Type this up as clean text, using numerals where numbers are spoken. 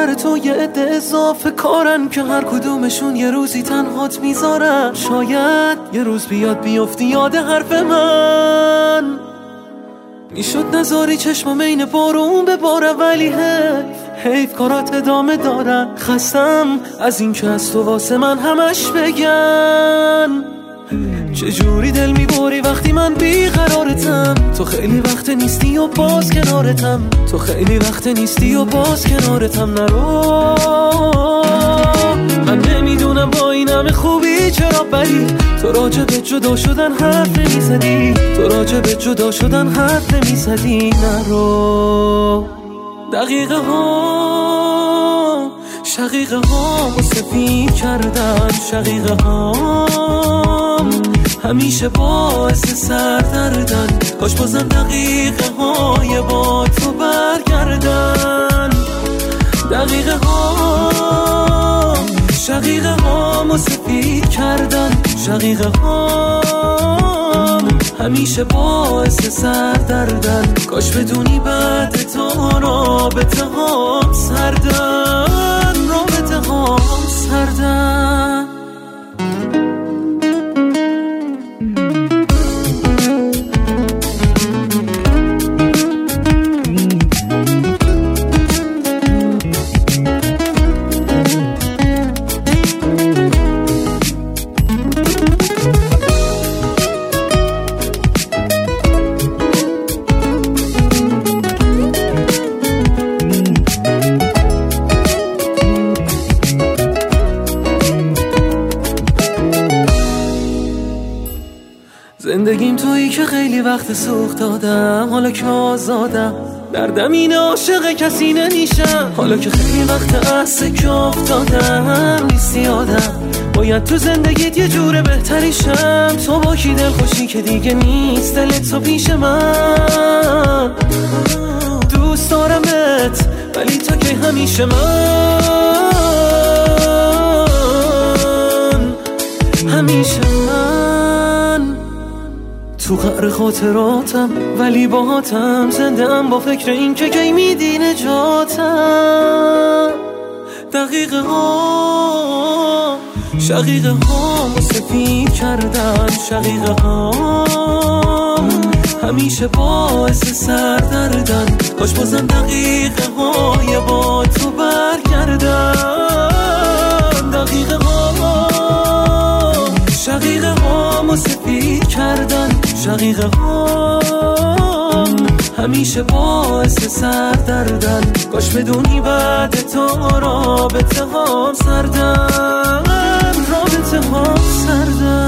سر تو یه عده اضافه کارن که هر کدومشون یه روزی تنهات میذارن. شاید یه روز بیاد بیفتی یاد حرف من، میشد نذاری چشمم این بارون بباره، ولی حیف کارات ادامه دارن. خستم از این که از تو واسه من همش بگن. چجوری دل میبری وقتی من بیقرارتم، تو خیلی وقت نیستی و باز کنارتم، تو خیلی وقت نیستی و باز کنارتم. نرو، من نمیدونم با این همه خوبی چرا ولی تو راجع به جدا شدن حرف نمیزدی، تو راجع به جدا شدن حرف نمیزدی. نرو، دقیقه ها شقیقه ها سفید کردن، شقیقه ها همیشه باعث سردردن. کاش بازم دقیقه های با تو برگردن. دقیقه ها شقیقه ها سفید کردن، شقیقه ها همیشه باعث سردردن. کاش بدونی بعد تو رابطه هام سردن، رابطه هام سردن. زندگیم تویی که خیلی وقت سوخت دادم، حالا که آزادم دردم این عاشق کسی نمیشم. حالا که خیلی وقت از که افتادم نیستی آدم، باید تو زندگیت یه جور بهتری شم. تو با کی دل خوشی که دیگه نیست دلت تو پیش من. دوست دارمت ولی تا که همیشه من، همیشه من تو قعر خاطراتم ولی باهاتم زنده ام، با فکر این که کی میدی نجاتم. دقیقه ها شقیقه ها سفید کردن، شقیقه ها همیشه باعث سردردن. کاش بازم دقیقه های با تو برگردن. دقیقه ها شقیقه ها سفید کردن، شقیقه ها همیشه باعث سردردن. کاش بدونی بعد تو رابطه هام سردن، رابطه هام سردن.